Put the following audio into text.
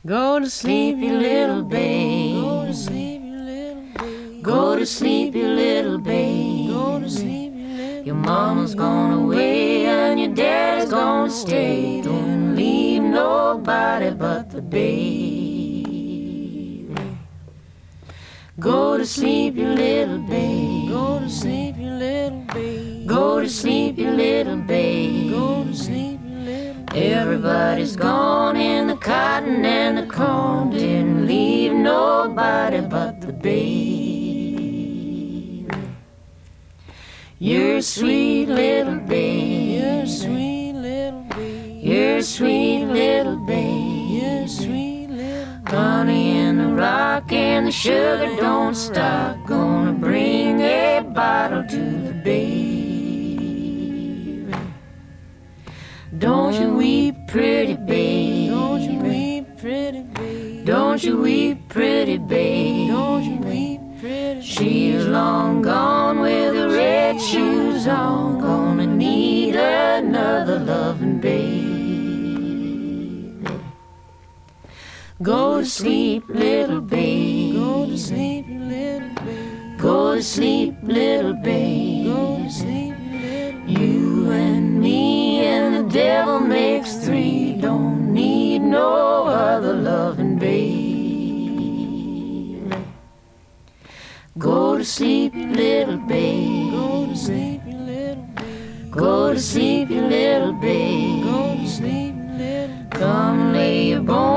Go to sleep, you little babe. Go to sleep, you little babe. Go to sleep, you little babe. Go to sleep, you little babe. Your mama's gone away and your dad's gonna stay. Don't leave nobody but the babe. Go to sleep, you little babe. Go to sleep, you little babe. Go to sleep, you little babe. Go to sleep, you little babe. Everybody's gone in the cotton and the corn. Didn't leave nobody but the babe. You're a sweet little babe. You're a sweet little babe. You're a sweet little babe. You're a sweet little babe. Honey in the rock and the sugar don't stop. Gonna bring a bottle to the babe. Don't you weep, pretty babe. Don't you weep, pretty babe. Don't you weep, pretty babe. Don't you weep, pretty babe. She's long gone with the red shoes on. Gonna need another loving babe. Go to sleep, little babe. Go to sleep, little babe. Go to sleep, little babe. Go to sleep, little babe. You and me and the devil makes three. Don't need no other loving babe. Go to sleep, little babe. Go to sleep, little babe. Go to sleep, little babe. Go to sleep, little babe. Come lay your bones